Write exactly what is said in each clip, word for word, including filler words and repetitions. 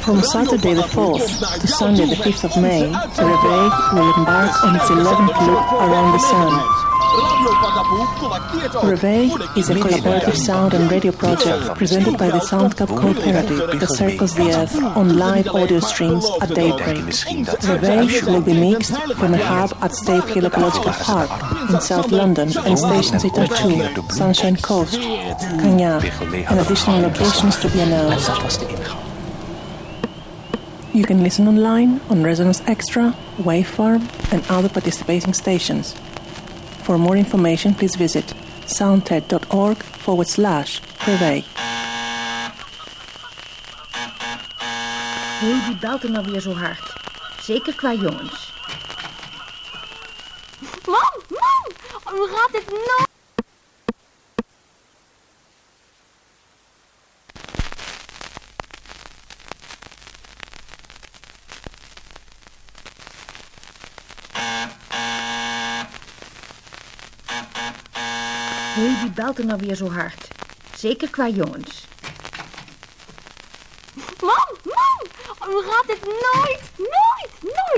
From Saturday the fourth to Sunday the fifth of May, Reveille will embark on its eleventh loop around the sun. Reveille is a collaborative sound and radio project presented by the Soundcap Cooperative that circles the Earth on live audio streams at daybreak. Reveille will be mixed from a hub at Stave Hill Ecological Park in South London and stations at Tartu, Sunshine Coast, Cagna, and additional locations to be announced. You can listen online on Resonance Extra, Waveform, and other participating stations. For more information, please visit soundted.org forward slash Reveille. Hé, die belt er nou weer zo hard. Zeker qua jongens. Mam, mam! Hoe gaat het nou? Hé, die belt er nou weer zo hard. Zeker qua jongens. Mam, mam! Hoe gaat het nooit, nooit, nooit?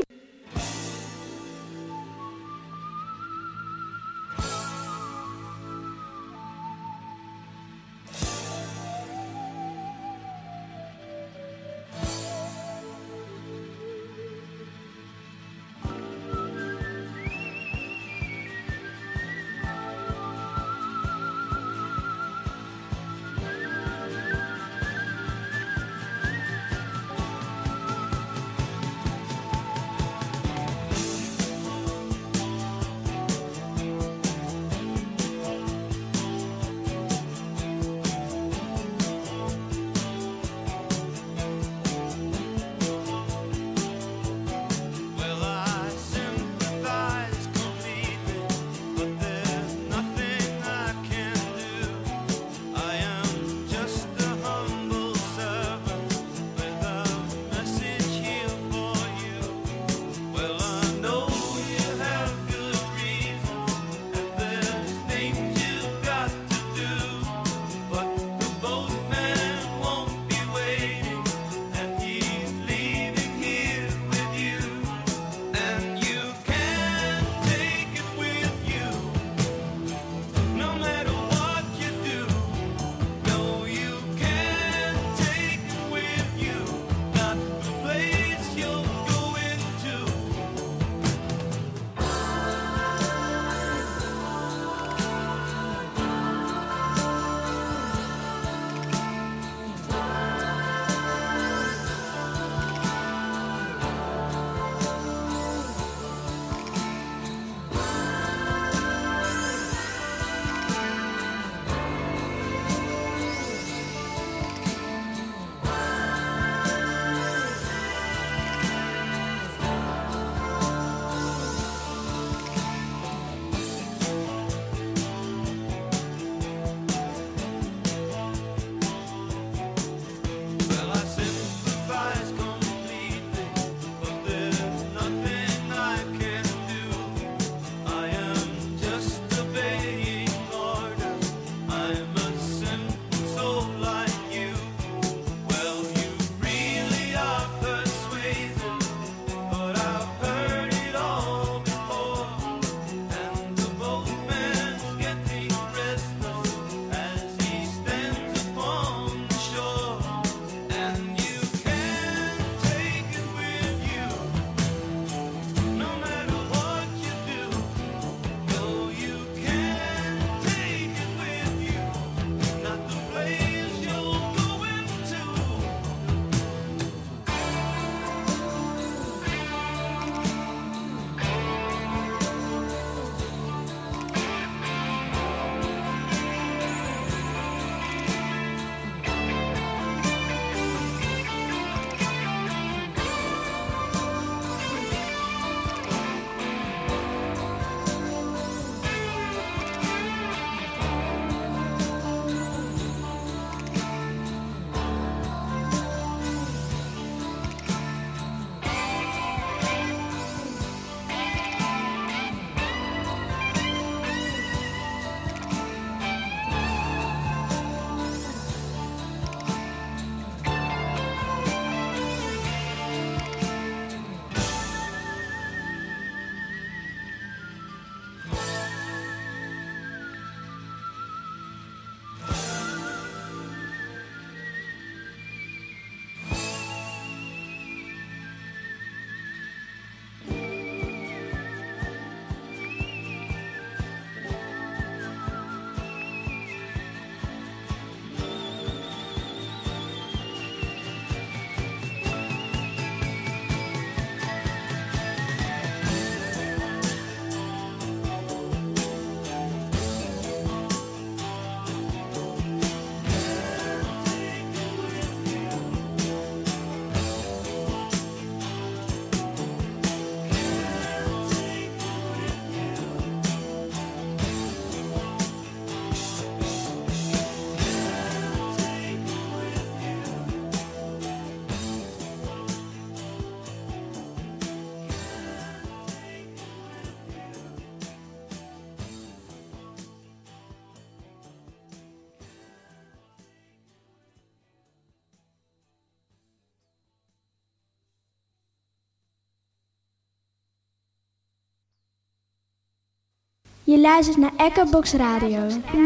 Je luistert naar Echobox Radio.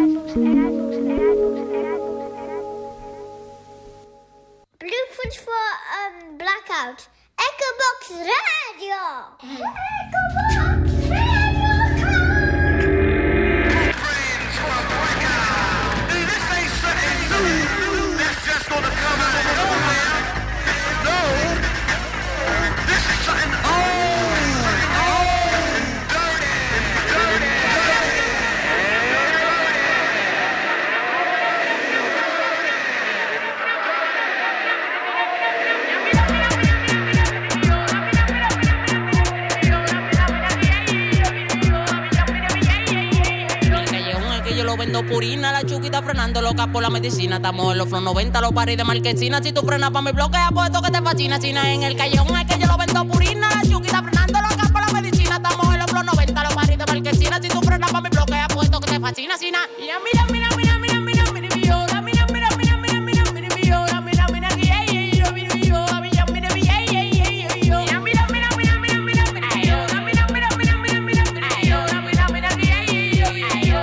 Blueprint voor um, Blackout. Echobox Radio. Echobox Radio. Blueprints for Blackout. This ain't something new. That's just gonna come out of nowhere. No. This is something old. Old. Dirty. Dirty. Lo vendo purina, la chuquita frenando loca por la medicina. Estamos en los flow noventa, los paris de Marquesina. Si tú frenas pa' mi bloque, apuesto que te fascina. China en el callejón es que yo lo vendo purina, la chuquita frenando loca por la medicina. Estamos en los flow noventa, los paris de Marquesina. Si tú frenas pa' mi bloque, apuesto que te fascina. China. Y mira, mira, mira, mira, mira, mira, viola. Mira, mira, mira, mira, mira, mira, viola. Mira, mira, yeah, yeah, yeah, mira, viola. Mira, mira, yeah, yeah, yeah, yeah, yeah. Mira, mira, mira, mira, mira, mira, viola. Mira, mira, mira, mira, mira, mira, viola. Mira, mira, yeah, yeah, yeah, yeah, yeah.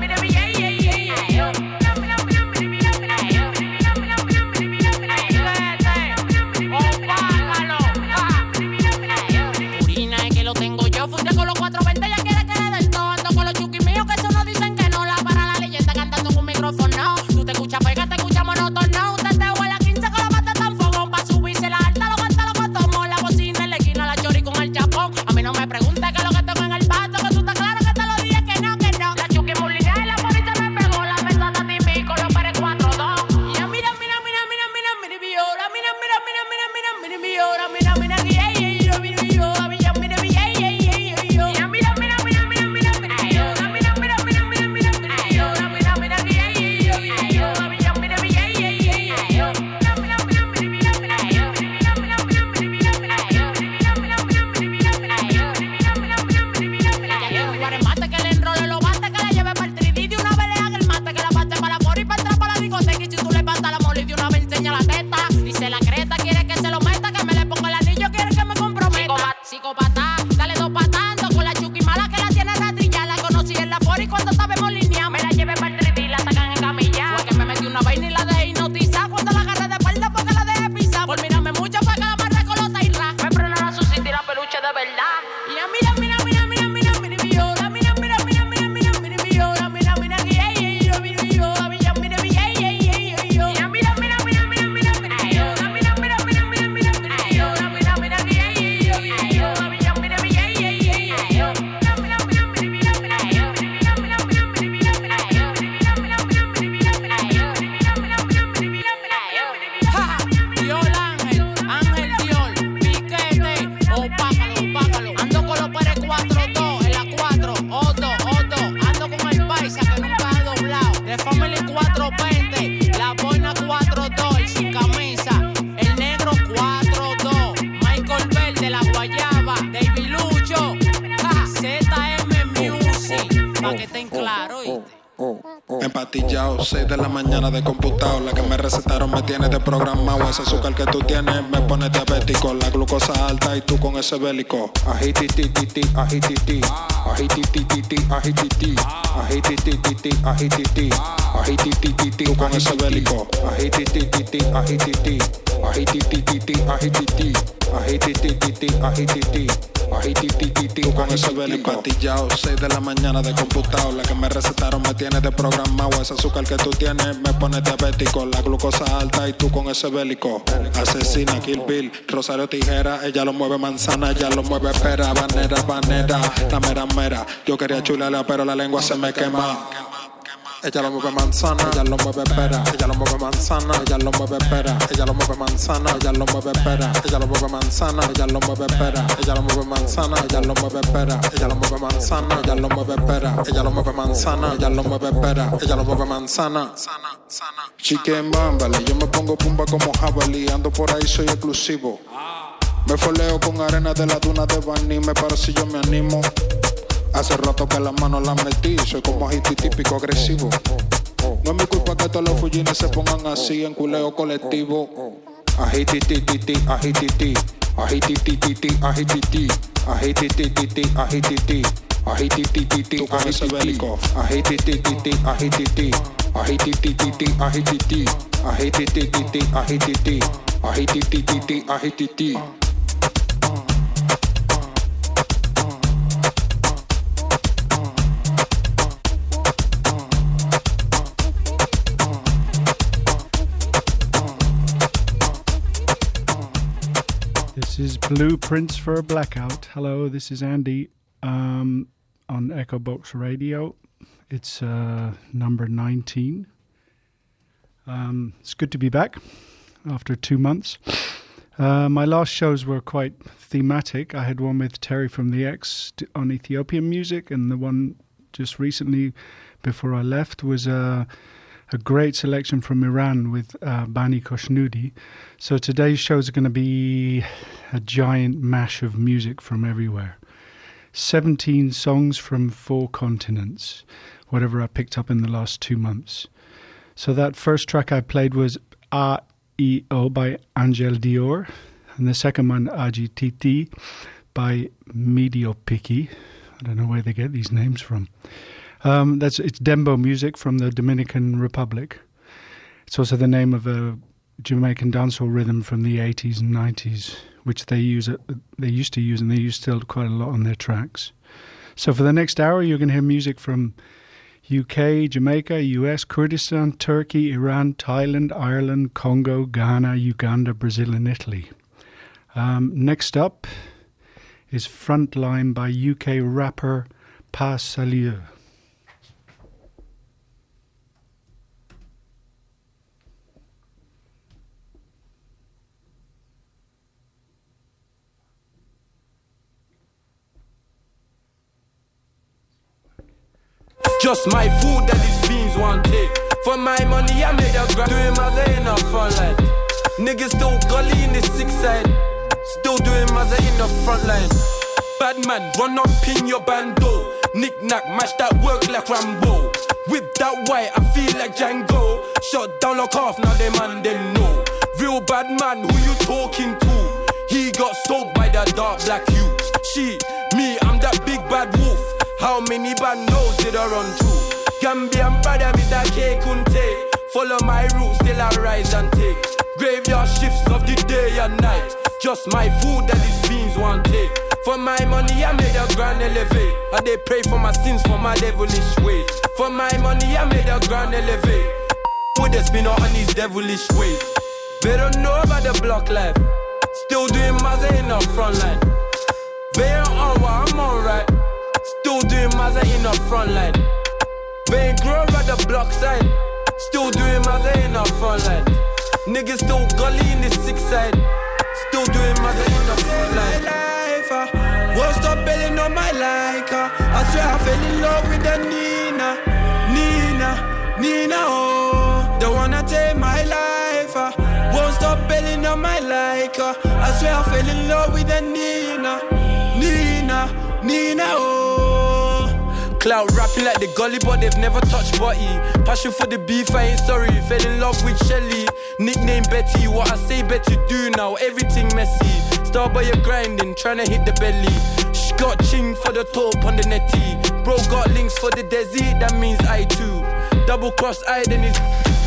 Empatillado, seis de la mañana de computado. La que me recetaron me tiene de programado. Ese azúcar que tú tienes me pone diabético. La glucosa alta y tú con ese bélico. Ajititititi, ajititi, ajititititi, ajititi, ajititititi, ajititi, ajititititi, tú con ese bélico. Ajititititi, ajititi, ajititititi, ajititi, ajititititi, ajititi, ajititititi, tú con ese bélico. Empatillado, seis de la mañana de computado. La que me recetaron me tiene de programado. Ese azúcar que tú tienes me pone diabético. La glucosa alta y tú con ese bélico. Asesina, Kill Bill, Rosario Tijera. Ella lo mueve manzana, ella lo mueve pera. Banera, banera, la mera mera. Yo quería chularla pero la lengua se me quema. Ella lo mueve manzana, ella lo mueve pera. Ella lo mueve manzana, ella lo mueve pera. Ella lo mueve manzana, ella lo mueve pera. Ella lo mueve manzana, ella lo mueve pera. Ella lo mueve manzana, ella lo mueve pera. Ella lo mueve manzana, ella lo mueve pera. Ella lo mueve manzana, ella lo mueve pera. Ella lo mueve manzana. Chicken bambale, yo me pongo pumba como jabalí. Ando por ahí, soy exclusivo. Me foleo con arena de la duna de Bani. Me paro si yo me animo. Hace rato que las manos las metí. Soy como Haití típico agresivo. No es mi culpa que todos los fullines se pongan así en culeo colectivo. Ajititititi, ajititi, ajititititi, ajititi, ajititititi, ajititi, Ahitititi, con ese bélico. Ahitititi, ahititi. Ahitititi, ahititi. Ahitititi, ahititi. Ahitititi, ahititi. This is Blueprints for a Blackout. Hello, this is Andy um, on Echo Box Radio. It's uh, number nineteen. Um, it's good to be back after two months. Uh, my last shows were quite thematic. I had one with Terry from the X on Ethiopian music, and the one just recently before I left was uh, a great selection from Iran with uh, Bani Koshnudi. So today's shows are going to be a giant mash of music from everywhere. seventeen songs from four continents, whatever I picked up in the last two months. So that first track I played was A E O by Angel Dior, and the second one, A G T T, by Mediopiki. I don't know where they get these names from. Um, that's it's Dembo music from the Dominican Republic. It's also the name of a Jamaican dancehall rhythm from the eighties and nineties, which they use. They used to use, and they use still quite a lot on their tracks. So for the next hour, you're going to hear music from U K, Jamaica, U S, Kurdistan, Turkey, Iran, Thailand, Ireland, Congo, Ghana, Uganda, Brazil, and Italy. Um, next up is Frontline by U K rapper Pas Salieu. Just my food that these fiends want take. For my money I made a grab. Doing my in the front line. Niggas still gully in the six side. Still doing my in the front line. Bad man, run up in your bando. Knick knack, mash that work like Rambo. Whip that white, I feel like Django. Shut down lock off, now they man them know. Real bad man, who you talking to? He got soaked by that dark black youth. She, me, I'm that big bad wolf. How many bandos did I run to? Gambian brother, Mister K Kunte. Follow my roots till I rise and take. Graveyard shifts of the day and night. Just my food that these fiends want take. For my money I made a grand elevate. And they pray for my sins for my devilish ways. For my money I made a grand elevate. Would they spin out on these devilish ways? They don't know about the block life. Still doing Mazza in the front line. They don't on what I'm alright. Still doing Mazza in the front line. They ain't grow at the block side. Still doing Mazza in the front line. Niggas still gully in the six side. Still doing Mazza in the front line. Life, uh, won't stop belling on my like uh, I swear I fell in love with the Nina. Nina, Nina, oh. Don't wanna take my life uh, won't stop belling on my like uh, I swear I fell in love with the Nina. Nina, Nina, oh. Cloud rapping like the gully, but they've never touched body. Passion for the beef, I ain't sorry. Fell in love with Shelly. Nickname Betty, what I say Betty do now, everything messy. Starboy you're grinding, tryna hit the belly. She got ching for the top on the netty. Bro got links for the desi, that means I too. Double cross I then is.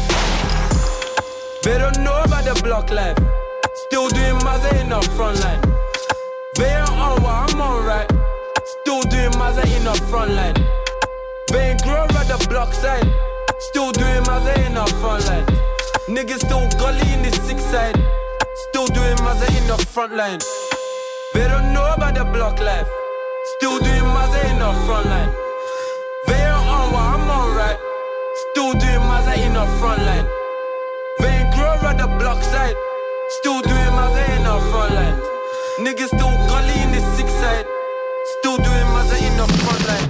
They don't know about the block life. Still doing Mazza in the front line. They ain't on what I'm alright. Still doing Mazza in the front line. They ain't grow at the block side. Still doing Mazza in the front line. Niggas still gully in the six side. Still doing Mazza in the front line. They don't know about the block life. Still doing Mazza in the front line. They ain't on what I'm alright. Still doing Mazza in the front line. They ain't grow at the block side. Still doing Mazza in the front line. Niggas still gully in the six side. Still doing Mazza in the front line.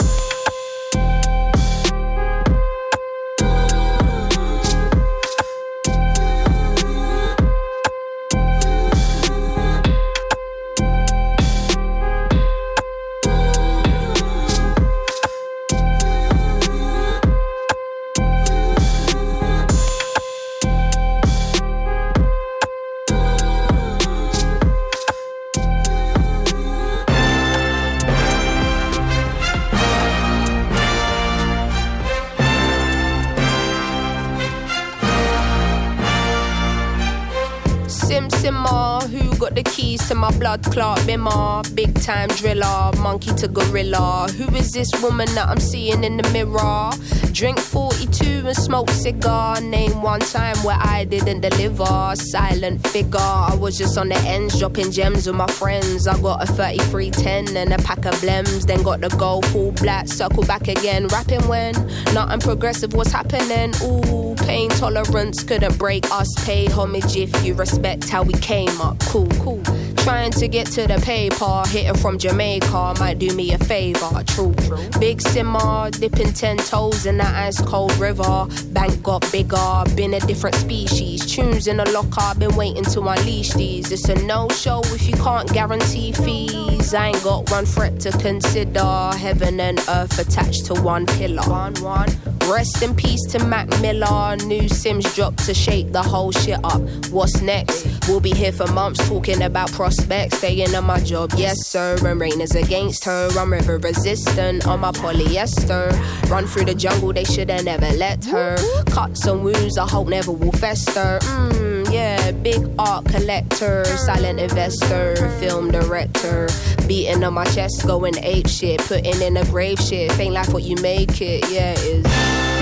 Sim Simmer, who got the keys to my blood clot bimmer? Big time driller, monkey to gorilla. Who is this woman that I'm seeing in the mirror? Drink forty-two and smoke cigar. Name one time where I didn't deliver. Silent figure, I was just on the ends dropping gems with my friends. I got a thirty-three ten and a pack of blems. Then got the gold full black, circle back again. Rapping when nothing progressive was happening. Ooh, pain tolerance couldn't break us. Pay homage if you respect how we came up. Cool, cool. Trying to get to the paper, hitting from Jamaica might do me a favor. True, true. Big simmer, dipping ten toes in that ice cold river. Bank got bigger, been a different species. Tunes in the locker, been waiting to unleash these. It's a no-show if you can't guarantee fees. I ain't got one threat to consider. Heaven and earth attached to one pillar. One, one. Rest in peace to Mac Miller. New Sims dropped to shake the whole shit up. What's next? We'll be here for months talking about prospects. Staying on my job, yes sir. And rain is against her. I'm river resistant on my polyester. Run through the jungle, they shoulda never let her. Cuts and wounds I hope never will fester. Mmm, yeah, big art collector. Silent investor, film director. Beating on my chest, going ape shit. Putting in a grave shit. Ain't like what you make it, yeah it is.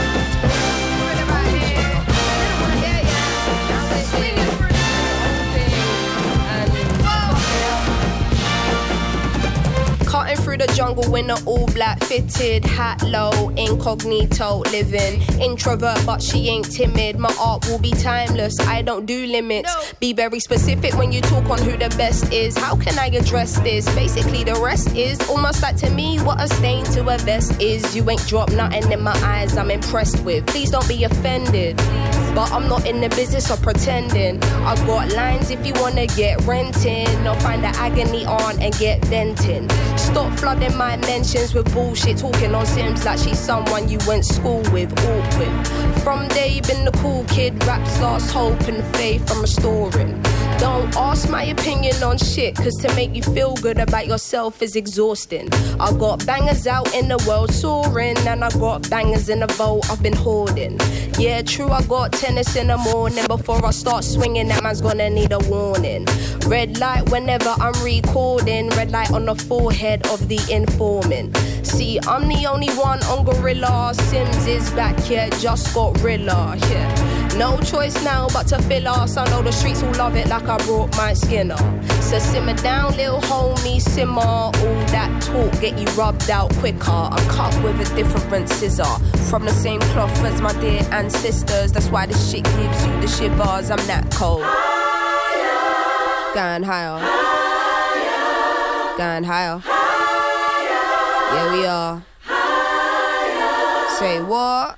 Cutting through the jungle in an all-black fitted hat low, incognito living. Introvert but she ain't timid. My art will be timeless, I don't do limits. No. Be very specific when you talk on who the best is. How can I address this? Basically the rest is almost like to me what a stain to a vest is. You ain't dropped nothing in my eyes I'm impressed with. Please don't be offended, but I'm not in the business of pretending. I got lines if you wanna get renting, or find the agony on and get venting. Stop flooding my mentions with bullshit, talking on Sims like she's someone you went school with. Awkward. From day been the cool kid, raps lost hope and faith I'm restoring. Don't ask my opinion on shit, cause to make you feel good about yourself is exhausting. I got bangers out in the world soaring, and I got bangers in the vault I've been hoarding. Yeah, true, I got tennis in the morning. Before I start swinging, that man's gonna need a warning. Red light whenever I'm recording. Red light on the forehead of the informant. See, I'm the only one on Gorilla. Sims is back, yeah, just got Rilla, yeah. No choice now but to fill us. I know the streets will love it like I brought my skin up. So simmer down, little homie, simmer. All that talk get you rubbed out quicker. I'm cut with a different scissor, from the same cloth as my dear ancestors. That's why this shit gives you the shivers. I'm that cold. Higher. Going higher. Higher. Going higher. Higher. Yeah, we are. Higher. Say what?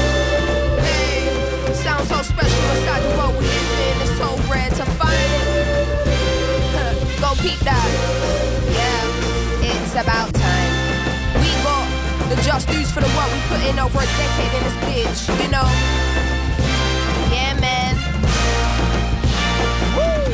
Sounds so special inside the world we live in. It's so rare to find it. Go peep that. Yeah, it's about time. We got the just dues for the work we put in over a decade in this bitch, you know. Yeah, man. Woo!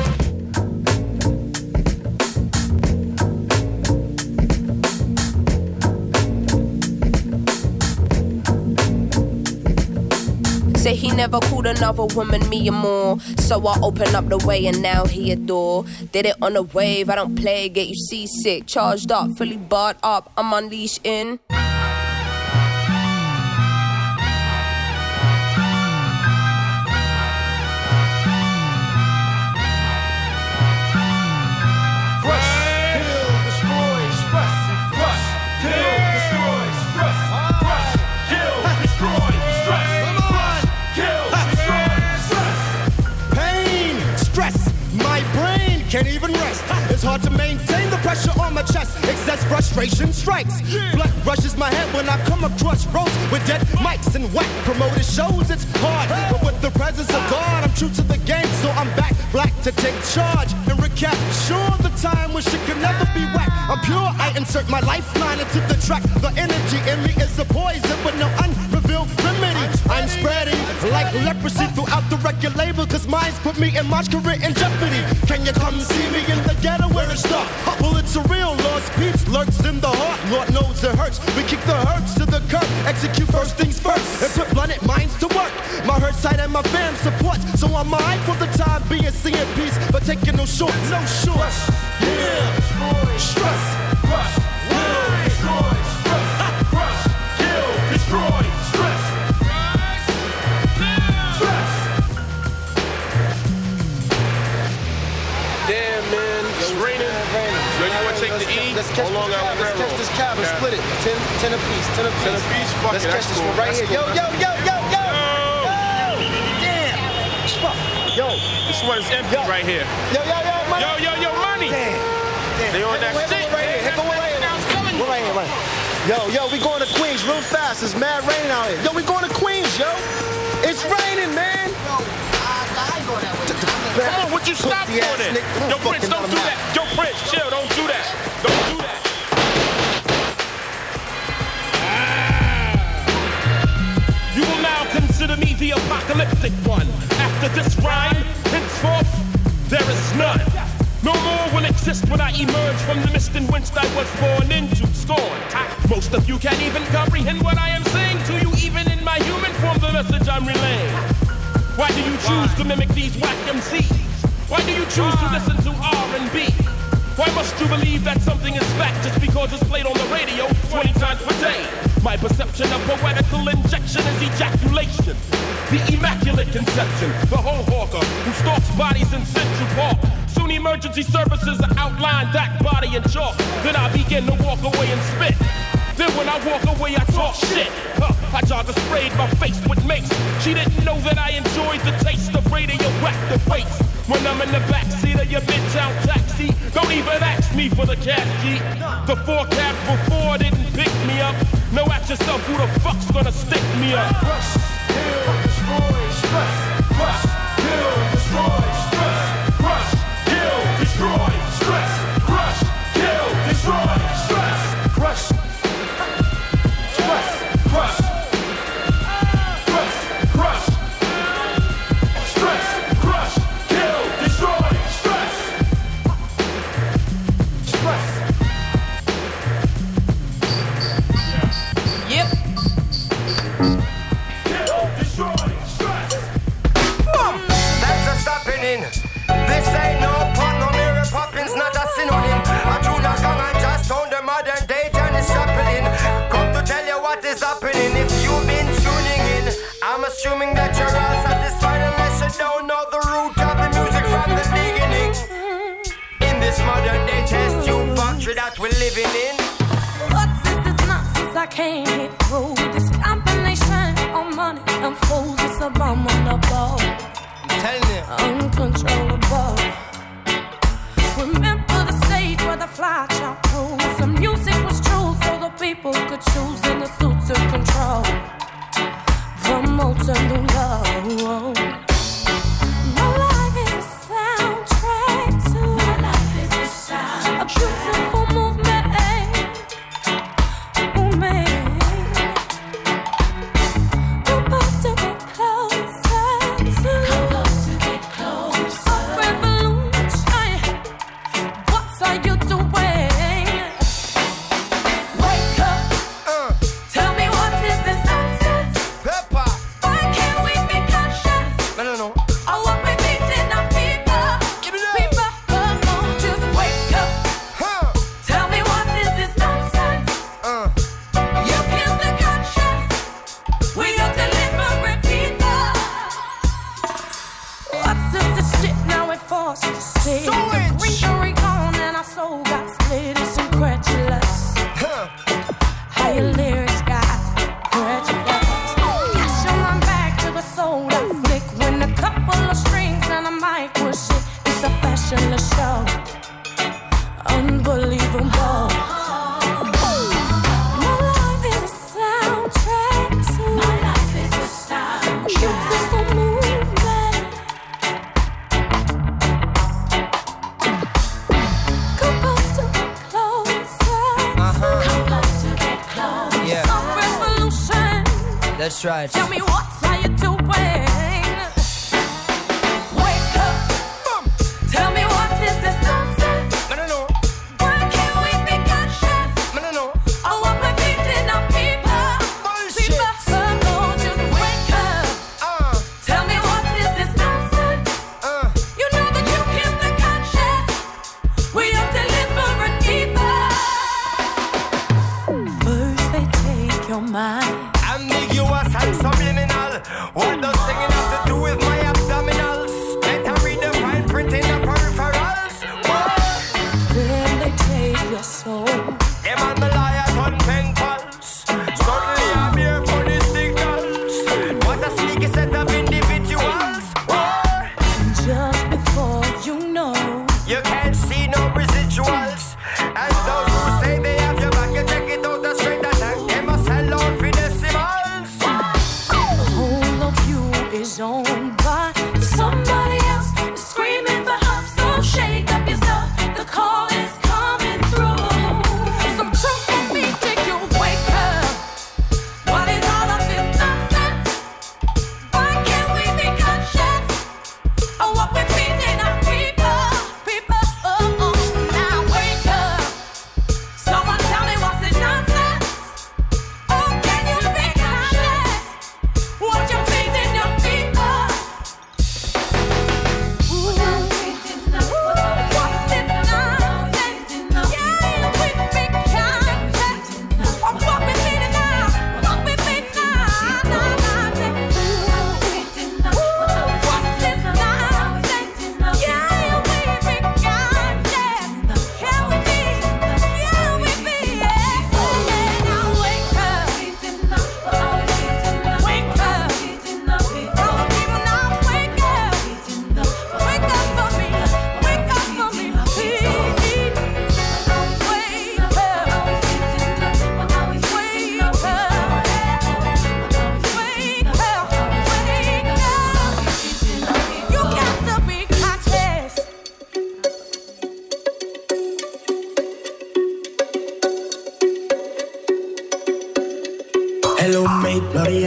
Say he never called another woman me or more. So I open up the way and now he adore. Did it on a wave, I don't play, get you seasick. Charged up, fully barred up, I'm unleashed in. Can't even rest. It's hard to maintain the pressure on my chest. Excess frustration strikes. Blood rushes my head when I come across roads with dead mics and whack promoted shows. It's hard, but with the presence of God, I'm true to the game, so I'm back black to take charge and recap. Sure, the time when shit can never be whack. I'm pure. I insert my lifeline into the track. The energy in me is a poison with no unrevealed remedy. I'm spreading like leprosy throughout the record label, cause mine's put me and my career in jeopardy. Can you come see me in the ghetto where it's dark? Well, it's a real lost peeps, lurks in the heart. Lord knows it hurts. We kick the herbs to the curb, execute first things first, and put blunted minds to work. My hurt side and my fam support, so I'm mine for the time being, seeing peace, but taking no shorts. No shorts. Yeah. Stress. Crush. Will. Destroy. Stress. Crush. Kill. Destroy. Stress. Stress. Damn, man. It's raining. So you want to take the E? Let's catch, Long this, let's catch this cab and split it. Ten, ten apiece. Ten apiece. Ten apiece? Fuck let's it. catch That's this cool. one right That's here. cool. Yo, yo, yo, yo, yo. Damn. Fuck. Yo. This one's empty yo. right here. Yo, yo, yo, money. Yo, yo, yo, money. Damn. Damn. They on that wait, shit. Wait, right here. We're right here. We're right here, right here. Yo, yo, we going to Queens real fast. It's mad rain out here. Yo, we going to Queens, yo. It's raining, man. Yo, I ain't going that way. Come on, what you stop for then? Yo, Prince, don't do that. Yo, Prince, chill. Don't do that. Don't do that. You will now consider me the apocalyptic one. After this rhyme, henceforth, there is none. No more will exist when I emerge from the mist in which I was born into scorn. Most of you can't even comprehend what I am saying to you, even in my human form, the message I'm relaying. Why do you choose to mimic these whack M Cs? Why do you choose to listen to R and B? Why must you believe that something is fact just because it's played on the radio twenty times per day? My perception of poetical injection is ejaculation. The immaculate conception, the whole hawker who stalks bodies in Central Park. Soon emergency services outline that body in chalk. Then I begin to walk away and spit. Then when I walk away, I talk shit. Huh, I jogger sprayed my face with mace. She didn't know that I enjoyed the taste of radioactive waste. When I'm in the backseat of your midtown taxi, don't even ask me for the cash key. The four cabs before didn't pick me up. Now ask yourself who the fuck's gonna stick me up. Crush, kill, destroy, stress. Crush, kill, destroy, stress. Crush, kill, destroy, stress. Crush, kill, destroy, stress. Crush, stress, crush, crush, crush, stress, crush, kill, destroy, stress, stress. Yep. Kill, destroy, stress. Boom! That's a stopping in. This ain't no pun, no Mary Poppins, not a synonym. A junior gang and just found the modern day Janis Joplin. Come to tell you what is happening. If you've been tuning in, I'm assuming that you're all satisfied unless you don't know the root of the music from the beginning. In this modern day test tube factory that we're living in. What's this, this nonsense I can't get through? This combination of money and fools is abominable. I'm telling you. Uncontrollable. Remember the stage where the fly shop rules. The music was true so the people could choose in the suits of control. Promote a new love. My life is a soundtrack to My life is a soundtrack. A beautiful movement. Movement. We're about to get closer to Close to get closer. A revolution. What are you doing? Wake up. Uh, Tell me what is this nonsense? Pepper. Why can't we be conscious No, no, no. of what we think in our people? Give it up. People, oh, just wake up. Huh. Tell me what is this nonsense? Uh. You kill the conscious. We are deliberate people. What's this, this shit now we're forced to see? So The it's- greenery gone and our soul got split. It's incredulous. Huh. How your lyrics got prejudice. Cash on my back to the soul I flick. When a couple of strings and a mic was shit. It's a fashionless show. Unbelievable. My life is a soundtrack to My life is a soundtrack. Beautiful movement. Composed to get closer. Uh-huh. Composed to get closer. Yeah. A revolution. That's right. Tell me what are you doing?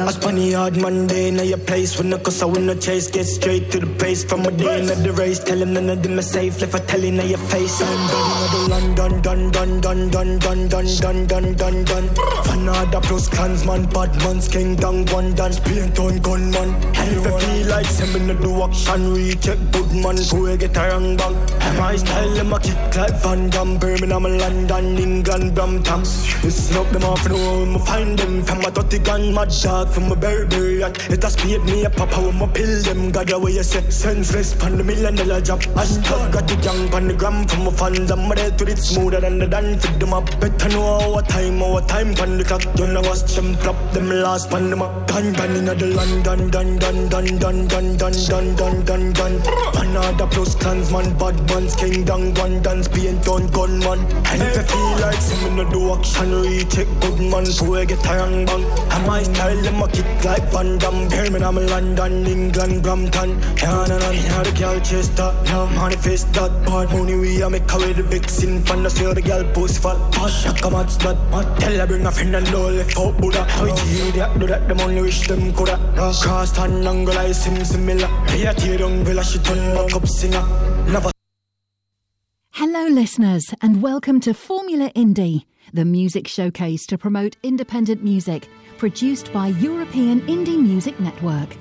A Spaniard Monday, now your place. When the cause I win no chase, get straight to the base. From a day in the race, tell him none of them are safe. Left a telling now your face. I'm done, the London, done, done, done, done, done, done, done, done, done, done. Fanada plus clansman, bad man's king, down one dance, paint on gunman. And if I feel like sending the do action, recheck good man, so I get a wrong bang. And my style, I'm a kick like Van Damme, Birmingham, London, England, Brampton. Listen up, them off the wall, I find them. From my dirty gun, mad dog, from my Burberry yacht. It has paid me a papa when I pill them. God, the way you say, senseless, pan the million dollar job. Hashtag got the young pan the gram from my fans. I'm ready to it smoother than the dance. Fit them up, better know our time, our time pan the clock. You know watch them drop them last pan them up. Dun dun in the London, dun dun dun dun dun dun dun dun dun dun. Another plus clansman, bad man's king, down one dance, paint on gunman. And if I feel like some no do action, recheck good man, so I get a wrong bang. And my style, them a kick like Van Damme, Birmingham, London, England, Brampton. Yeah, no, no, yeah, the girl chase that, yeah, manifest that. Bad money we a make away the vixen, fan, I see the girl post fat. Shaka match that, tell her bring a friend and all left out Buddha. How it idiot do that, them only wish them coulda. Cross and angle, I sim similar. Hey, I tear down, villa, she turn back up singer. Never. Hello listeners and welcome to Formula Indie, the music showcase to promote independent music, produced by European Indie Music Network.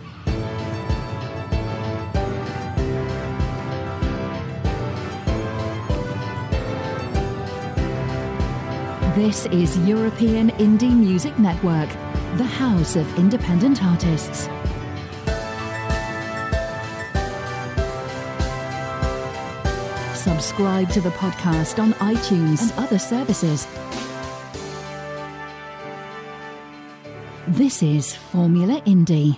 This is European Indie Music Network, the house of independent artists. Subscribe to the podcast on iTunes and other services. This is Formula Indie.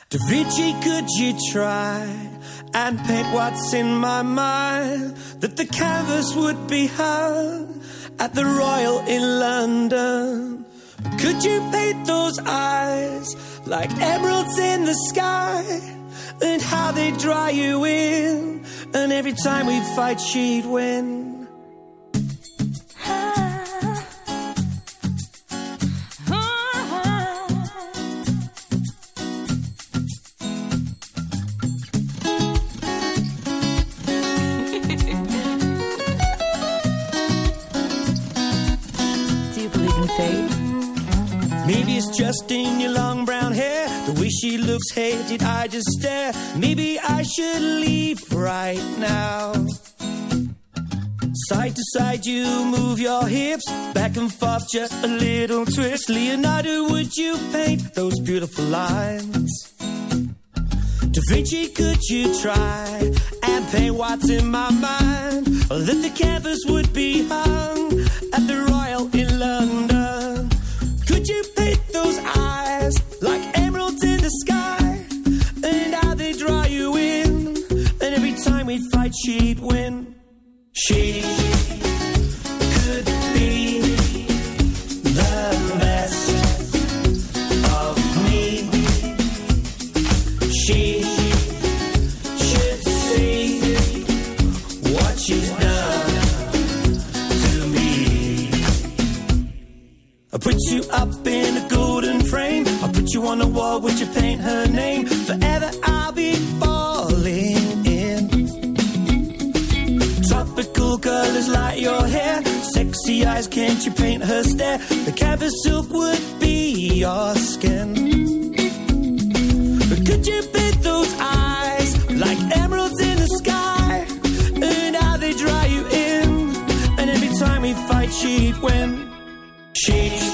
Da Vinci, could you try and paint what's in my mind? That the canvas would be hung at the Royal in London. Could you paint those eyes like emeralds in the sky? And how they draw you in, and every time we fight she'd win. Maybe it's just in your long brown hair, the way she looks, hey, did I just stare? Maybe I should leave right now. Side to side you move your hips, back and forth just a little twist. Leonardo, would you paint those beautiful lines? Da Vinci, could you try and paint what's in my mind? That the canvas would be hung at the Royal in London. Could you paint those eyes like emeralds in the sky? And how they draw you in, and every time we fight she'd win. She could be the best of me. She should see what she's done to me. I put you up in a golden frame, I'll put you on the wall, would you paint her name? Forever I'll be falling in. Tropical colors light your hair, sexy eyes, can't you paint her stare? The canvas silk would be your skin. But could you paint those eyes like emeralds in the sky? And how they draw you in, and every time we fight she'd win. She's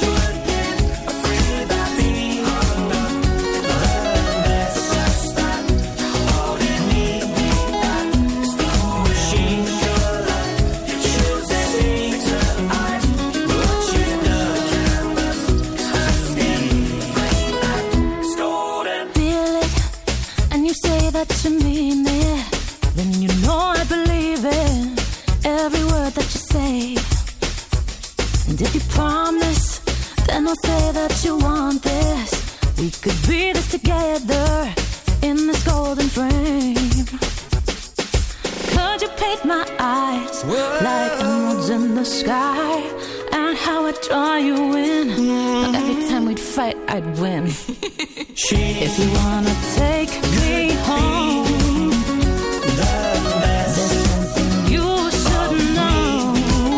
that you mean it, then you know I believe it, every word that you say. And if you promise, then I'll say that you want this. We could be this together in this golden frame. Could you paint my eyes like emeralds in the sky? And how I draw you in, like every time we'd fight I'd win. If you wanna take me home, there's something you should know.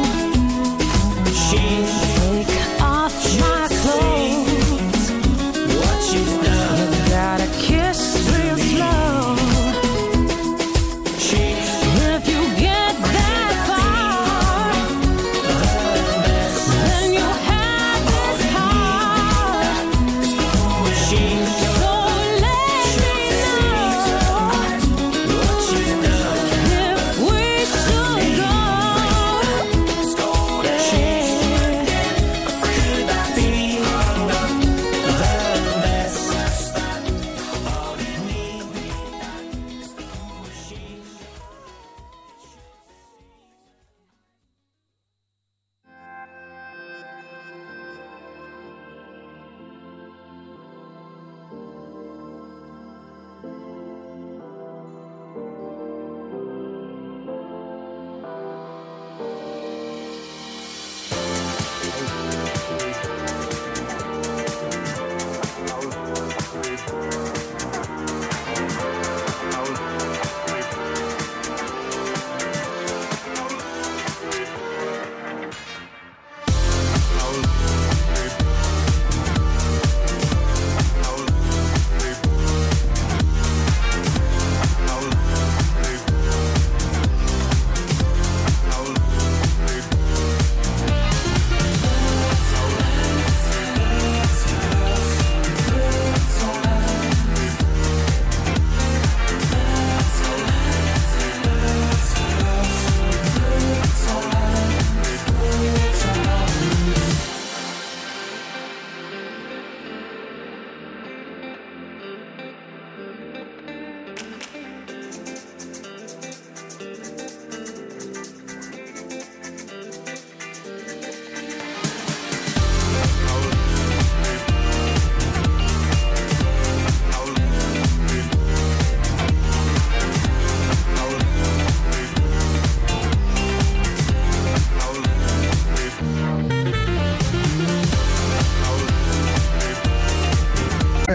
Take off my clothes, you gotta kiss real slow. If you get that far, then you have this heart. So let me know.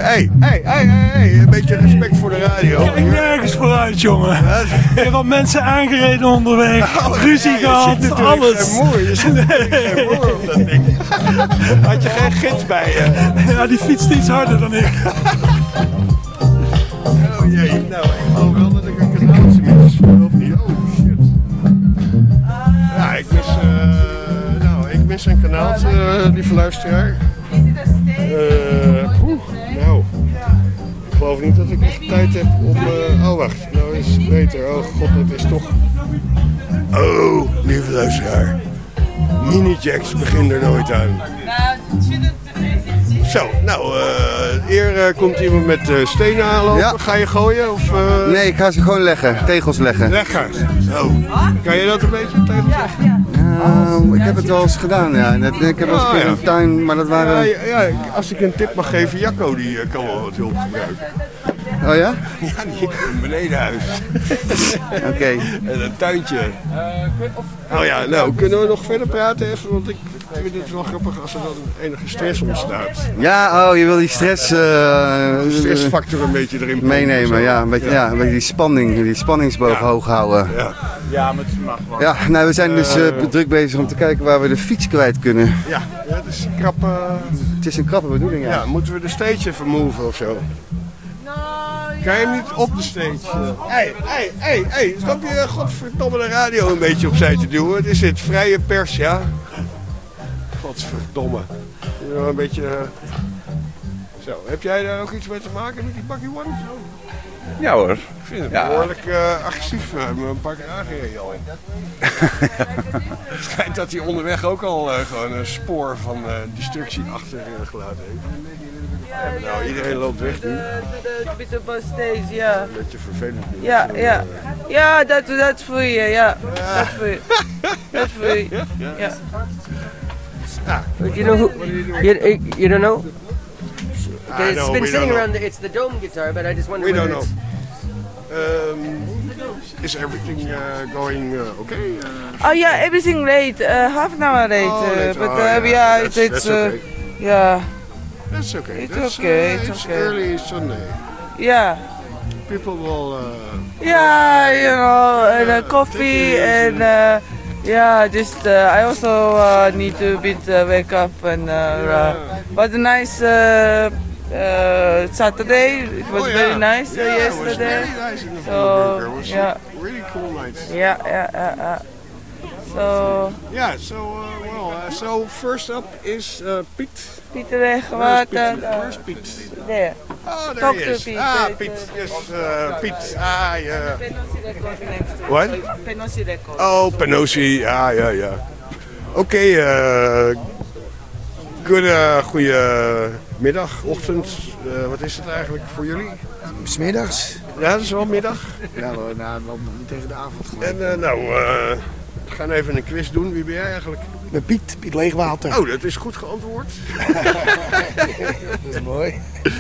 hey, hey, hey, hey, een beetje respect voor de radio. Kijk nergens vooruit, jongen. Ik heb al mensen aangereden onderweg, oh, ruzie ja, gehad, alles. Geen moer, je zit natuurlijk geen moer op dat ding. Had je geen gids bij je? Ja, die fietst iets harder dan ik. Oh jee, nou, ik geloof wel dat ik een kanaaltje mis. Of niet? Oh shit. Ja, ik mis, uh, nou, ik mis een kanaaltje, uh, lieve luisteraar. Uh, oeh, nou, ik geloof niet dat ik echt tijd heb om... Uh, oh, wacht, nou is het beter. Oh god, dat is toch... Oh, lieve luisteraar. Mini-jacks begint er nooit aan. Zo, nou, uh, eer uh, komt iemand met uh, stenen aanlopen. Ja. Ga je gooien? Of, uh... Nee, ik ga ze gewoon leggen, tegels leggen. Leggen? Oh. Kan je dat een beetje, tegels leggen? Uh, ik heb het wel eens gedaan, ja. Ik heb wel eens een keer in de tuin, maar dat waren... Ja, ja, als ik een tip mag geven, Jacco die uh, kan wel wat hulp gebruiken. Oh ja? Ja, die een benedenhuis. Oké. Okay. En een tuintje. Oh ja, nou, kunnen we nog verder praten even? Want ik vind het wel grappig als er dan enige stress ontstaat. Ja, oh, je wil die stress... Uh, stressfactor een beetje erin meenemen, ja. Een beetje, ja. ja, een beetje die spanning, die spanningsboog ja. hoog houden. Ja, ja maar het mag wel. Ja, nou, we zijn dus uh, druk bezig om te kijken waar we de fiets kwijt kunnen. Ja, ja het is een krappe... Het is een krappe bedoeling, ja. Ja, moeten we de stage even moven of zo? Kan je hem niet op de stage? Hé, hé, hé, hé, stop je godverdomme de radio een beetje opzij te duwen? Het is dit vrije pers, ja? Godverdomme. Een beetje... Uh... Zo, heb jij daar ook iets mee te maken met die Bucky One? Ja hoor. Ik vind het ja. behoorlijk uh, agressief. We hebben een paar keer aangereden al. Het schijnt dat hij onderweg ook al uh, gewoon een spoor van uh, destructie achter uh, gelaten heeft. Ja, nou, iedereen loopt weg nu. Een beetje op stage, ja. Een beetje vervelend nu. Ja, ja. Ja, dat dat voel je, ja. Dat voel je. Dat voel je. Ja. Ah, you know who? You, you don't know? Okay, it's been saying around the, it's the dome guitar, but I just wonder. We don't know. Um, is everything uh, going uh, okay? Uh, oh yeah, everything late. Uh, half an hour late. Oh, uh, late. but oh, uh, yeah, yeah, that's, it's, that's it's okay. uh, yeah. That's okay. It's that's, okay. Uh, it's, it's okay. early Sunday. Yeah. People will. Uh, yeah, you know, and uh, coffee and. Uh, Yeah, just uh, I also uh, need to bit uh, wake up and uh, uh, but a nice uh, uh, Saturday. It was oh, yeah. very nice uh, yeah, yesterday. It was very nice in the so it was yeah, really cool night. Yeah, yeah, yeah. yeah. So yeah, so uh, well, uh, so first up is uh, Piet. Pieter Wegewater. Where's Piet? There. Oh, there Talk he to is. Piet. Ah, Piet. Yes, uh, Piet. Ah, yeah. What? Penossi Record. Oh, Penossi. Ah, ja, ja. Oké, okay, uh, goede, goede middag, ochtend. Uh, wat is het eigenlijk voor jullie? 'S middags. Ja, dat is wel middag. Ja, nou, nou, niet tegen de avond gewoon. En uh, nou, uh, we gaan even een quiz doen. Wie ben jij eigenlijk? Ik ben Piet, Piet Leegwater. Oh, dat is goed geantwoord. Dat is mooi.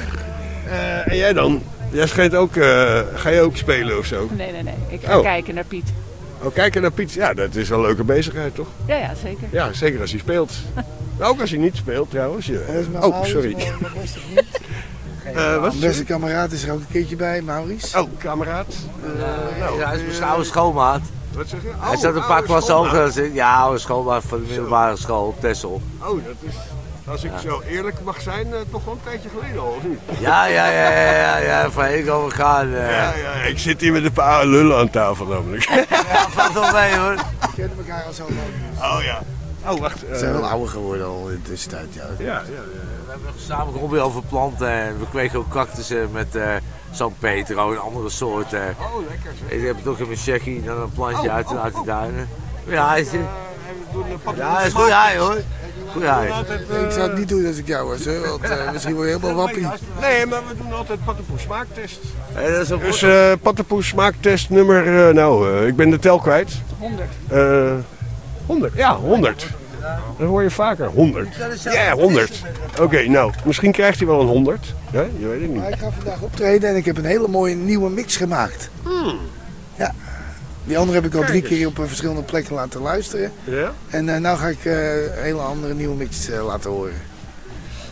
Uh, en jij dan? Jij schijnt ook, uh, ga je ook spelen of zo? Nee, nee, nee. Ik ga oh. kijken naar Piet. Oh, kijken naar Piet. Ja, dat is wel een leuke bezigheid, toch? Ja, ja, zeker. Ja, zeker als hij speelt. Ook als hij niet speelt, trouwens. Ja. Oh, sorry. Mijn beste vriend. Uh, wat? Mijn beste kameraad is er ook een keertje bij, Maurice. Oh, kameraad. Uh, nou, ja, hij is mijn oude schoolmaat. Wat zeg je? Oh, hij zat een paar klassen hoger. Ja, oude schoolmaat van de middelbare school op Texel. Oh, dat is, als ik ja. zo eerlijk mag zijn, uh, toch wel een tijdje geleden al, of niet? Ja, ja, ja, ja, ja, ja van heen over gaan. Uh. Ja, ja, ik zit hier met een paar oude lullen aan tafel namelijk. Ja, valt wel mee hoor. We kennen elkaar al zo lang. Oh ja. Oh, wacht. Uh, Ze zijn wel ouder geworden al in de tussentijd, ja. Ja, ja, ja. We hebben samen een hobby over planten en we kweken ook cactussen met uh, San Pedro en andere soorten. Oh, lekker zeg. Ik heb het ook in mijn checkie, dan een plantje oh, uit, oh, uit de oh. duinen. Ja, is het. Uh, ja, is goed hij hoor. Goed hij. Ik zou het niet doen als ik jou was, hè, want uh, misschien word je helemaal wappie. Nee, maar we doen altijd pattenpoes smaaktest. Hey, dat is een dus uh, pattenpoes smaaktest nummer, uh, nou, uh, ik ben de tel kwijt. honderd. Uh, honderd, ja, honderd. Dat hoor je vaker, honderd. Ja, yeah, honderd. Oké, okay, nou, misschien krijgt hij wel een honderd. Ja, je weet het niet. Maar ik ga vandaag optreden en ik heb een hele mooie nieuwe mix gemaakt. Hmm. Ja. Die andere heb ik al drie keer op verschillende plekken laten luisteren. Ja? En uh, nu ga ik uh, een hele andere nieuwe mix uh, laten horen.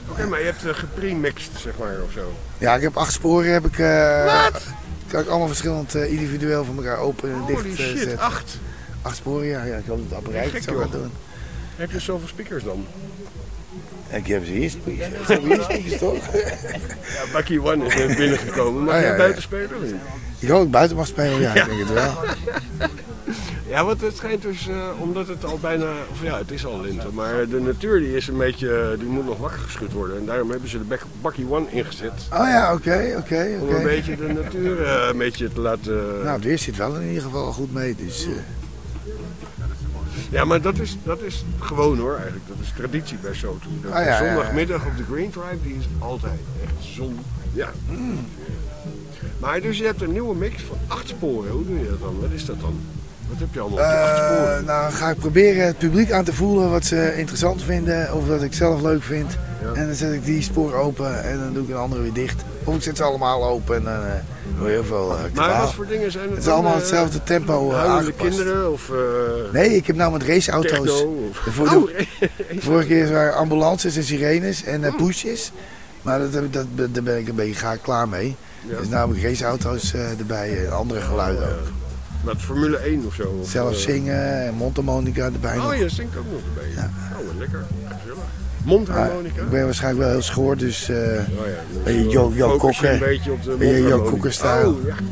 Oké, okay, maar je hebt uh, gepremixed, zeg maar, of zo? Ja, ik heb acht sporen, heb ik... Uh, Wat? Kan ik allemaal verschillend uh, individueel van elkaar open en dicht uh, shit, zetten. acht? Acht sporen, ja. ja ik hoop dat het apparaat het zo gaat doen. Heb je zoveel speakers dan? Ik heb ze hier speakers. Ik heb hier speakers, toch? Ja, Bucky One is net binnengekomen. Mag oh, jij ja, buiten ja. spelen of niet? Ik hoop dat ik buiten mag spelen, ja, ja. Ik denk het wel. Ja, want het schijnt dus, uh, omdat het al bijna, of ja, het is al lente, maar de natuur die is een beetje, die moet nog wakker geschud worden. En daarom hebben ze de Bucky One ingezet. Oh ja, oké, okay, oké, okay, oké. Okay. Om een beetje de natuur uh, een beetje te laten... Nou, het weer zit wel in ieder geval goed mee, dus... Uh... Ja, maar dat is, dat is gewoon hoor, eigenlijk. Dat is traditie bij Soto. Oh, ja, zondagmiddag ja, ja. op de Green Tribe, die is altijd echt zon. Ja. Mm. Maar dus je hebt een nieuwe mix van acht sporen. Hoe doe je dat dan? Wat is dat dan? Wat heb je allemaal op die acht sporen? Uh, nou, ga ik proberen het publiek aan te voelen wat ze interessant vinden of wat ik zelf leuk vind. Ja. En dan zet ik die sporen open en dan doe ik een andere weer dicht. Of ik zet ze allemaal open en dan uh, doe je heel veel uh, Maar wat voor dingen zijn het? Het is allemaal hetzelfde tempo uh, aangepast. kinderen of... Uh, nee, ik heb nou met raceauto's. De, voor de, oh, de vorige keer waren ambulances en sirenes en uh, pushjes. Maar dat, dat, dat, daar ben ik een beetje ga klaar mee. Ja. Dus nu heb ik raceauto's uh, erbij en andere geluiden ook. Met Formule één of zo? Of zelf zingen en mondharmonica erbij. Oh, nog. je zingt ook nog erbij. Ja. Oh, lekker. Gezellig. Mondharmonica? Ja, ik ben waarschijnlijk wel heel schoor, dus... Uh, oh ja, ben je Jo, jo Kokker? Een beetje op de ben je Jo Kokker-stijl? Oh, ja.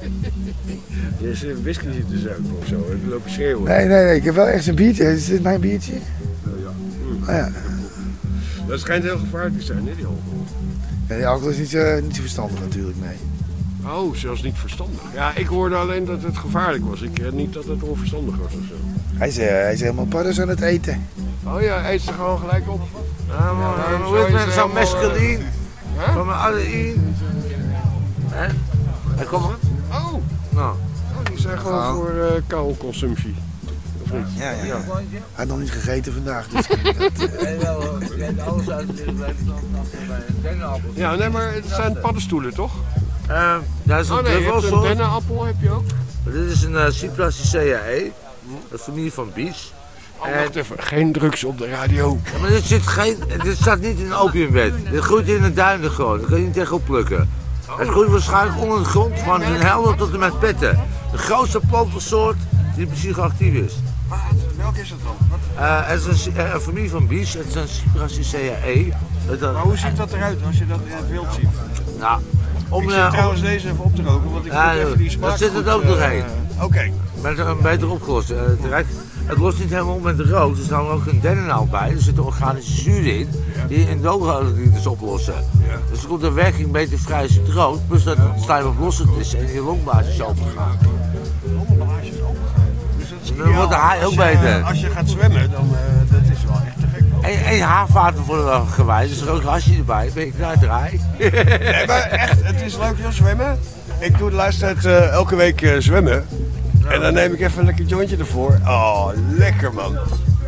Je is een whisky zitten zuipen of zo, en dan loop je schreeuwen. Nee, nee, nee, ik heb wel echt een biertje. Is dit mijn biertje? Oh, ja. Hm. Oh, ja. Dat schijnt heel gevaarlijk te zijn, hè, die alcohol? Ja, die alcohol is niet zo, niet zo verstandig natuurlijk, nee. Oh, zelfs niet verstandig. Ja, ik hoorde alleen dat het gevaarlijk was. Ik niet dat het onverstandig was of zo. Hij is, uh, hij is helemaal padden's aan het eten. Oh ja, eet ze gewoon gelijk op. Ja, maar ja, hoe is het zo'n mescaline? Van mijn alleine. Hè? Hij komt er. Oh! Nou. Oh, die zijn gewoon oh. voor uh, kauwconsumptie. Of niet? Ja, ja, ja. Hij had nog niet gegeten vandaag, dus... dat, uh... Nee, wel hoor. Ik heb alles uit de blijven dan bij een dennenappel. Ja, nee, maar het zijn paddenstoelen, toch? Uh, dat is een oh nee, je hebt een dennenappel heb je ook. Dit is een uh, Cyprassicea E, een familie van bies. Oh, en... wacht even, geen drugs op de radio. Ja, maar dit, zit geen, dit staat niet in een opiumbed. Dit groeit in de duinen gewoon, daar kun je niet tegenop plukken. Oh. Het groeit waarschijnlijk onder de grond, van een helder tot en met petten. De grootste plantensoort die psychoactief is. Wat? Welke is het dan? Wat? Uh, het is een, een familie van bies, het is een Cyprassicea E. Maar hoe ziet dat eruit als je dat in het wild ziet? Nou... Om, ik zit uh, trouwens om... deze even op te roken, want ik ja, moet even die smaak. Daar zit het ook uh, doorheen. Oké. Okay. Maar het is een beter opgelost. Uh, het, het lost niet helemaal op met de rook. Er staat ook een dennenaal bij. Er zit organische zuur in, ja. die in doodhouders oplossen. Ja. Dus er komt de werking beter vrij als je het rookt. Plus dat het slijmoplossend is en je longblaasjes open gaan. Longblaasjes open gaan? Dus dat is dan wordt de haai ook beter. Als je gaat zwemmen, dan uh, dat is wel echt te gek. En, en je haarvaten worden wel gewijd, dus er ook een hasje erbij, ben je knijterij. Nee, maar echt, het is leuk joh, zwemmen. Ik doe de laatste tijd uh, elke week uh, zwemmen. En dan neem ik even een lekker jointje ervoor. Oh, lekker man.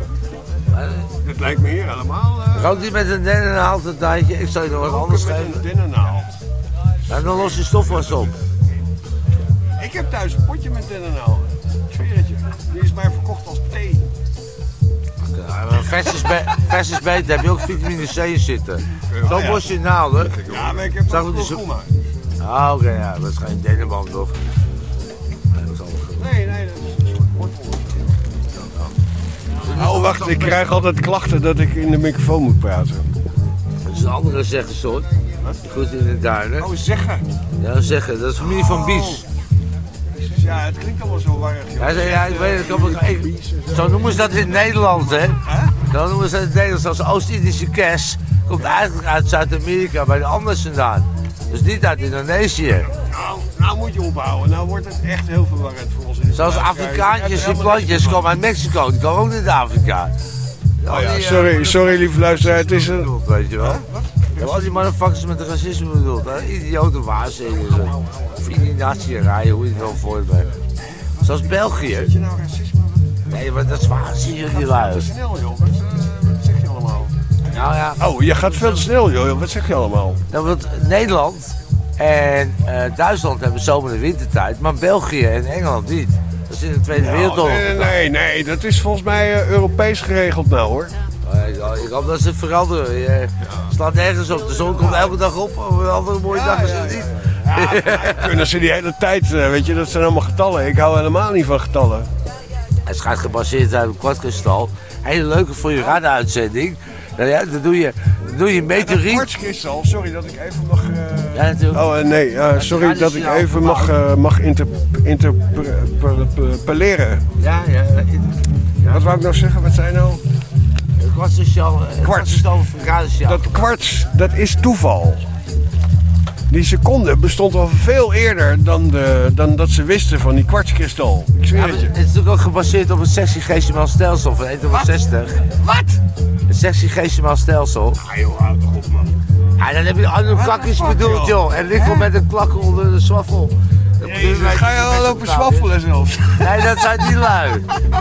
Het lijkt me hier allemaal... Uh... Rookt die met een dennennaald een tijdje? Ik zou je nog wat anders geven. Met een dennennaald. En dan los je stofwas op. Ik heb thuis een potje met dennennaald. Ik zweer het je. Die is mij verkocht als thee. Ja, vers is beter, heb je ook vitamine C in zitten. Zo'n ja. bosje naalden. Ja, maar ik heb ook wel zo... Ah, oké, okay, ja, dat is geen dennenboom toch? Nee, dat is allemaal goed. Nee, nee, dat is een soort wortel. Oh, wacht, ik krijg altijd klachten dat ik in de microfoon moet praten. Dat is een andere zeggensoort. Goed in de duinen. Oh, zeggen? Ja, zeggen, dat is familie van bies. Ja, het klinkt allemaal zo warrig. Ja, ja, ik weet het. Ik, ik, zo noemen ze dat in Nederland, hè? Huh? Zo noemen ze dat in Nederland als Oost-Indische kers. Komt eigenlijk uit Zuid-Amerika bij de Andes vandaan. Dus niet uit Indonesië. Nou, nou moet je ophouden. Nou wordt het echt heel verwarrend voor ons. Zoals Afrikaantjes, die plantjes komen uit Mexico. Die komen ook niet uit Afrika. Oh ja, sorry, sorry lieve luisteraar. Het is een... Weet je wel? Ja, al die motherfuckers met racisme bedoeld, hè? Idioten waarzeggen of indignatierij, hoe je het wel voor bent. Zoals België. Zit je nou racisme? Nee, maar dat is waar, zie je die lui. Dat is snel joh, wat, uh, wat zeg je allemaal? Nou ja. Oh, je gaat veel te snel joh, wat zeg je allemaal? Nou, want Nederland en uh, Duitsland hebben zomer- en wintertijd, maar België en Engeland niet. Dat is in de Tweede nou, Wereldoorlog. Nee, nee, nee, dat is volgens mij uh, Europees geregeld nou hoor. Oh, ik hoop dat ze veranderen. Je slaat nergens op. De zon komt elke dag op. Op een andere mooie dag is het niet. Ja, kunnen ze die hele tijd, weet je, dat zijn allemaal getallen. Ik hou helemaal niet van getallen. Het schijnt gebaseerd uit een kwartkristal. Hele leuke voor je radio-uitzending. Nou ja, dan doe je, dan doe je meteoriet. Een kwartskristal, sorry dat ik even mag... Uh... Ja, natuurlijk. Oh, uh, nee, uh, sorry dat ik even mag, uh, mag interpelleren. Ja, ja, ja. Wat wou ik nou zeggen? Wat zei nou? Een kwartkristal. Kwarts. Dat kwarts, dat is toeval. Die seconde bestond al veel eerder dan, de, dan dat ze wisten van die kwartskristal. Ik zweer ja, het je. Het is natuurlijk ook gebaseerd op het sexy-gesimaal stelsel van eenentwintig. Wat? Een sexy-gesimaal stelsel. Ah joh, houd toch op man. Ja, dan heb je Anunnakis bedoeld joh. En ligt wel met een klakker onder de zwaffel. Dan ga je al lopen zwaffelen zelfs. Nee, dat zijn die lui.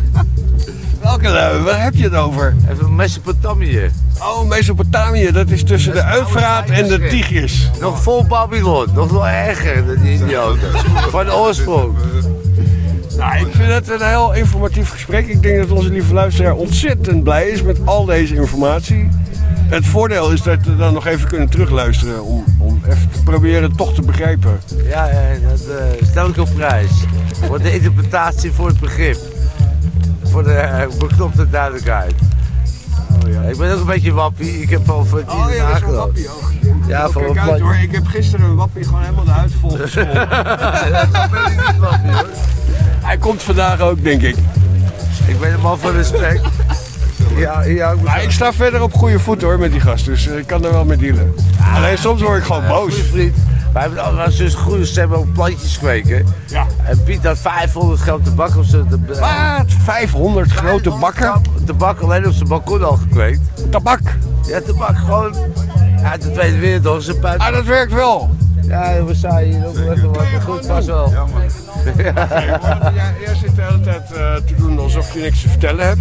Welke lui? Waar heb je het over? Even Mesopotamië. Oh, Mesopotamië, dat is tussen de Eufraat en de Tigris. Nog vol Babylon, nog wel erger dan die idioten. Van de oorsprong. Nou, ik vind het een heel informatief gesprek. Ik denk dat onze lieve luisteraar ontzettend blij is met al deze informatie. Het voordeel is dat we dan nog even kunnen terugluisteren om, om even te proberen toch te begrijpen. Ja, ja dat uh, stel ik op prijs. Voor de interpretatie, voor het begrip. Voor de uh, beknopte duidelijkheid. Oh, ja. Ik ben ook een beetje wappie. Ik heb al voor het Oh ja, dat is een wappie ook. Ja, oh, van kijk een uit hoor, ik heb gisteren een wappie gewoon helemaal de huid vol geschoren. Dat ben ik niet wappie hoor. Hij komt vandaag ook, denk ik. Ik ben een man van respect. Ja, ja, ik, maar ik sta verder op goede voet hoor met die gast, dus uh, ik kan er wel mee dealen. Ah, alleen soms word ik gewoon ja, boos. Goeie vriend. Wij hebben allemaal zo'n goede stem op plantjes kweken. Ja. En Piet had vijfhonderd grote bakken op zijn... Wat? vijfhonderd grote bakken? Tabak alleen op zijn balkon al gekweekt. Tabak? Ja, tabak gewoon uit de Tweede Wereldoorlog. Zijn puit. Ah, dat werkt wel. Ja, we zijn hier ook even wat. Goed, vast wel. Ja, man. Ja. Ja, jij zit de hele tijd uh, te doen alsof je niks te vertellen hebt.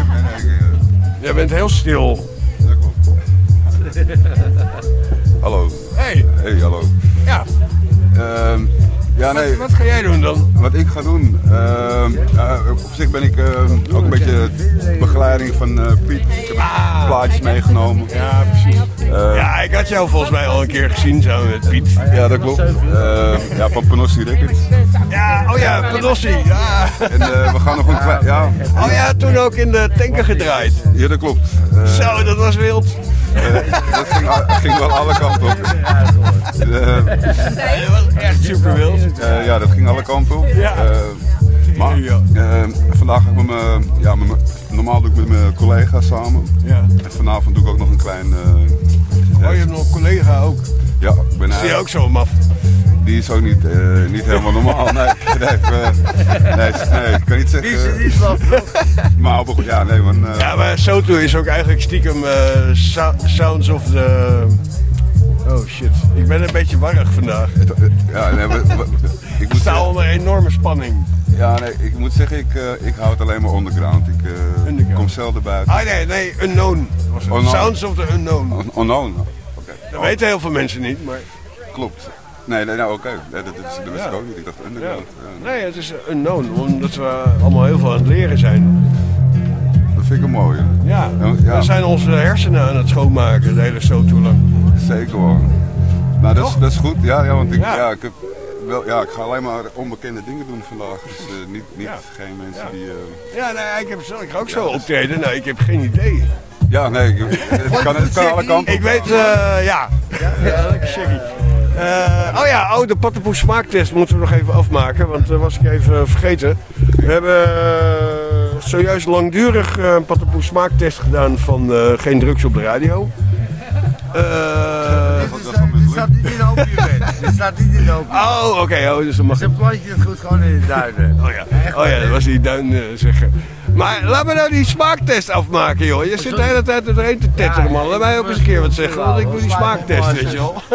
Jij bent heel stil. Dat klopt. Hallo. Hey. Hey, hallo. Ja. Um, ja, nee. Wat, wat ga jij doen dan? Wat ik ga doen? Uh, ja, op zich ben ik uh, ook een beetje begeleiding van uh, Piet. Ik heb ah. plaatjes meegenomen. Ja, precies. Uh, ja, ik had jou volgens mij al een keer gezien samen met Piet. Ja, dat klopt. Uh, ja, van Panossi Records. Ja, oh ja, Panossi. Ja. En uh, we gaan nog een klein... Ja. Oh ja, toen ook in de tanken gedraaid. Ja, dat klopt. Uh, Zo, dat was wild. Uh, dat ging, ging wel alle kanten op. Uh, dat was echt super wild. Uh, ja, dat ging alle kanten op. Ja. Uh, maar uh, vandaag heb ik me, ja, met me, normaal doe ik met mijn collega's samen. Ja. En vanavond doe ik ook nog een klein... Uh, oh, je hebt nog een collega ook? Ja, ik ben is die ook zo maf? Die is ook niet, uh, niet helemaal normaal. Nee, nee, uh, nee, nee, ik kan niet zeggen. Die is niet maf. Maar op, ja, nee, man. Uh, ja, maar Soto is ook eigenlijk stiekem uh, so Sounds of the... Oh shit, ik ben een beetje warrig vandaag. Ja, nee, we, we, ik moet sta onder enorme spanning. Ja, nee, ik moet zeggen, ik, uh, ik hou het alleen maar underground. Ik uh, kom zelden buiten. Ah nee, nee, Unknown. unknown. Sounds of the Unknown. Un unknown, oké. Okay. Dat oh. weten heel veel mensen niet, maar... Klopt. Nee, nee, nou oké. Okay. Dat, dat, dat, dat wist ja. ik ook niet. Ik dacht underground. Ja. Nee, het is Unknown, omdat we allemaal heel veel aan het leren zijn. Dat vind ik een mooie. Ja, ja, we zijn onze hersenen aan het schoonmaken de hele zo toe lang. Zeker wel. Nou, dat is, dat is goed. Ja, ja want ik, ja. Ja, ik, heb wel, ja, ik ga alleen maar onbekende dingen doen vandaag. Dus uh, niet, niet ja. geen mensen ja. die... Uh... Ja, nee, ik, heb, ik ga ook zo optreden. Nou, ik heb geen idee. Ja, nee, ik, het kan, het kan alle kanten. Ik weet, uh, ja. Ja, lekker shaggy. Uh, oh ja, oh, de Pattenpoes smaaktest moeten we nog even afmaken, want dat was ik even vergeten. We hebben uh, zojuist langdurig uh, een Pattenpoes smaaktest gedaan van uh, Geen Drugs op de Radio. Uh, Dit staat niet in de opium. Dit staat niet in de opium. Oh, oké. Okay, oh, dus dan mag ik... Zijn plantje het goed gewoon in de duinen. Oh ja, oh, ja dat was die duin uh, zeggen. Maar laat me nou die smaaktest afmaken, joh. Je zit de hele tijd er doorheen te tetteren, man. Laat mij ook eens een keer wat zeggen, want ik doe die smaaktest, weet je wel.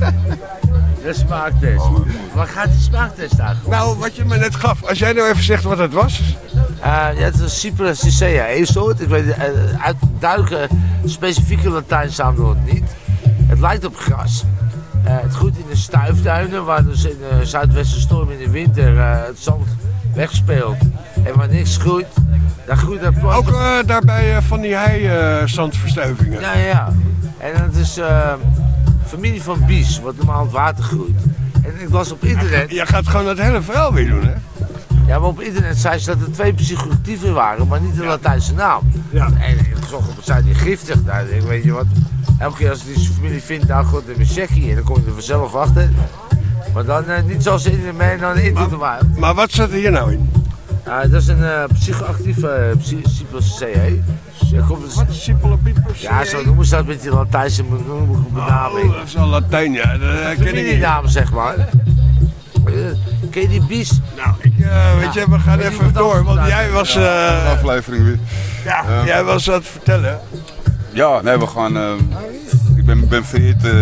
De smaaktest. Waar gaat die smaaktest eigenlijk? Nou, wat je me net gaf. Als jij nou even zegt wat het was. Uh, ja, het is een Cypress cicea-soort. Ik weet uh, uit duidelijke specifieke Latijn staan we het niet. Het lijkt op gras. Uh, het groeit in de stuifduinen, waar dus in de zuidwestenstorm in de winter uh, het zand wegspeelt. En waar niks groeit, Daar groeit dat plant. Ook uh, daarbij uh, van die heizandverstuivingen. Ja, ja, ja. En dat is uh, familie van bies, wat normaal het water groeit. En ik was op internet... Je gaat gewoon dat hele verhaal weer doen, hè? Ja, maar op internet zei ze dat er twee psychoactieven waren, maar niet de Latijnse naam. Ja. En ik zocht op het zijn die giftig. Nou, ik weet je wat, elke keer als ik die familie vind, nou goed, dan een checkie en dan kom je er vanzelf achter. Maar dan uh, niet zoals in de mij dan in te maken. Maar wat zit er hier nou in? Uh, dat is een uh, psychoactieve uh, Cyprus C E. Wat is Cyprus? Ja, zo noemen ze dat met die Latijnse benaming. Oh, dat is al Latijn, ja. Dat ken ik niet. Familienaam, zeg maar. Uh, ken je die bies? Nou, ik, uh, weet ja. je, we gaan even door, want jij was... Uh, ja, aflevering weer. Ja, uh, jij was aan het vertellen. Ja, nee, we gaan... Uh, ik ben, ben vereerd uh,